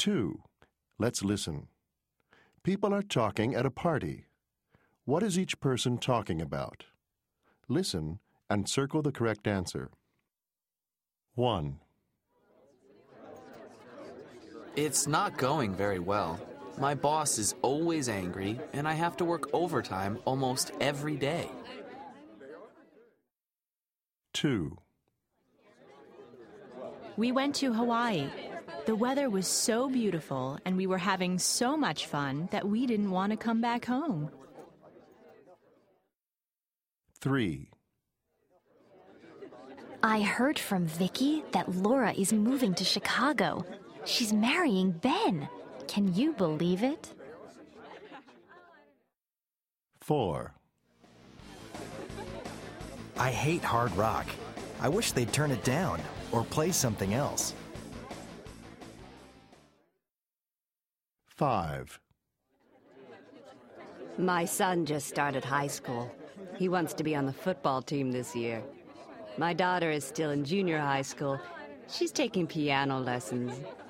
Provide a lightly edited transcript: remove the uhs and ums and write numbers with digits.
2. Let's listen. People are talking at a party. What is each person talking about? Listen and circle the correct answer. 1. It's not going very well. My boss is always angry, and I have to work overtime almost every day. 2. We went to Hawaii. The weather was so beautiful, and we were having so much fun that we didn't want to come back home. 3. I heard from Vicky that Laura is moving to Chicago. She's marrying Ben. Can you believe it? 4. I hate hard rock. I wish they'd turn it down or play something else. 5. My son just started high school. He wants to be on the football team this year. My daughter is still in junior high school. She's taking piano lessons.